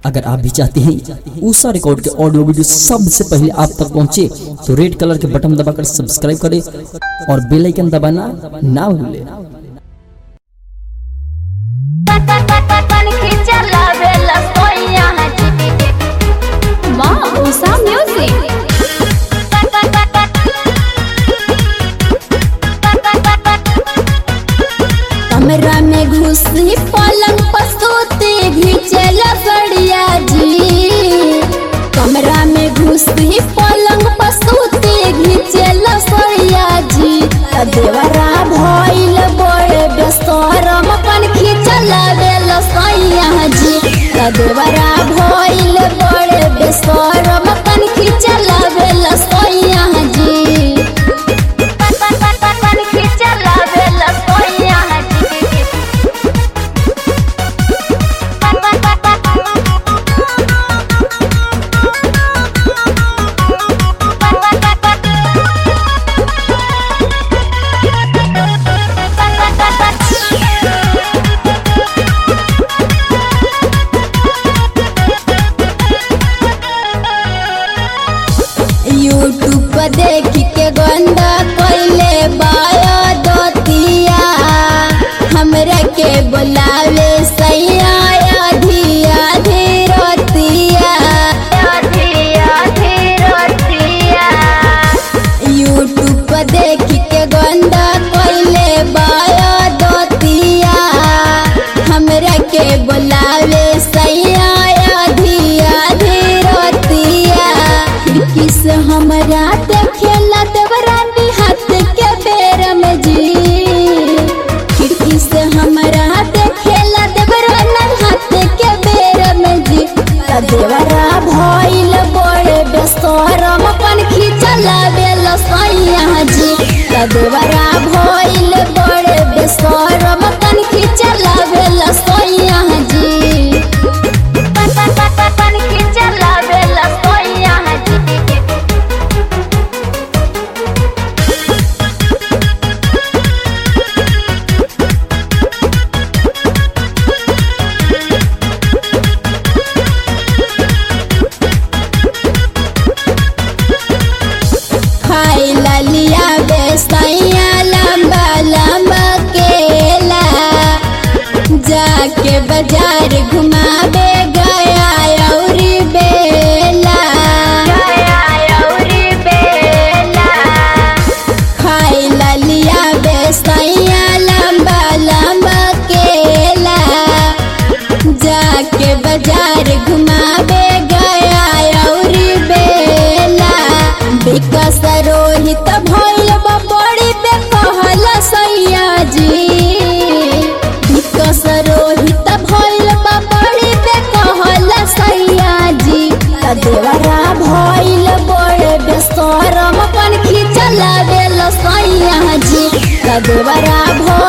अगर आप भी चाहते हैं उषा रिकॉर्ड के ऑडियो वीडियो सबसे पहले आप तक पहुंचे तो रेड कलर के बटन दबाकर सब्सक्राइब करें और बेल आइकन दबाना ना भूलें। उषा म्यूजिक कमरा में घुसी पलंग पसूते घिचल बढ़िया जी। कमरा में घुसी पलंग पसूते घिचल बढ़िया जी। देवरा भइल बड़े बेसरम अपन खिचल बेल सैया जी। देवरा भइल बड़े बेसरम अपन खिचल बेल सैया जी। यूट्यूब पर देख के गंदा कोइले बाया दोतिया। हमरा के बुलावे सैया आधी आधी रोतिया। यूट्यूब पर देख के गंदा कोइले बाया दोतिया। हमरा के बुलावे सैया आधी आधी रोतिया। किस हमरा देखेला देवरानी हाथ के बेर में जी। खिड़की से हमरा देखेला देवरानी हाथ के बेर में जी। देवरा भइल बड़े बेसरम अपन खिचल बेल सैया जी। देवरा भइल बड़े बेसरम अपन खिचल बेल सैया जी। लिया बेसैया लंबा लंबा केला। जाके बाजार घुमावे गया औरी बेला। खाइला लिया बेसैया लंबा लंबा केला। जाके बाजार घुमावे गया औरी बेला। विकास रोहित भइल बड़ी बेकहल सैया जी। विकास रोहित भइल बड़ी बेकहल सैया जी। देवरा भइल बड़े बेसरम अपन खिचल बेल सैया जी। देवरा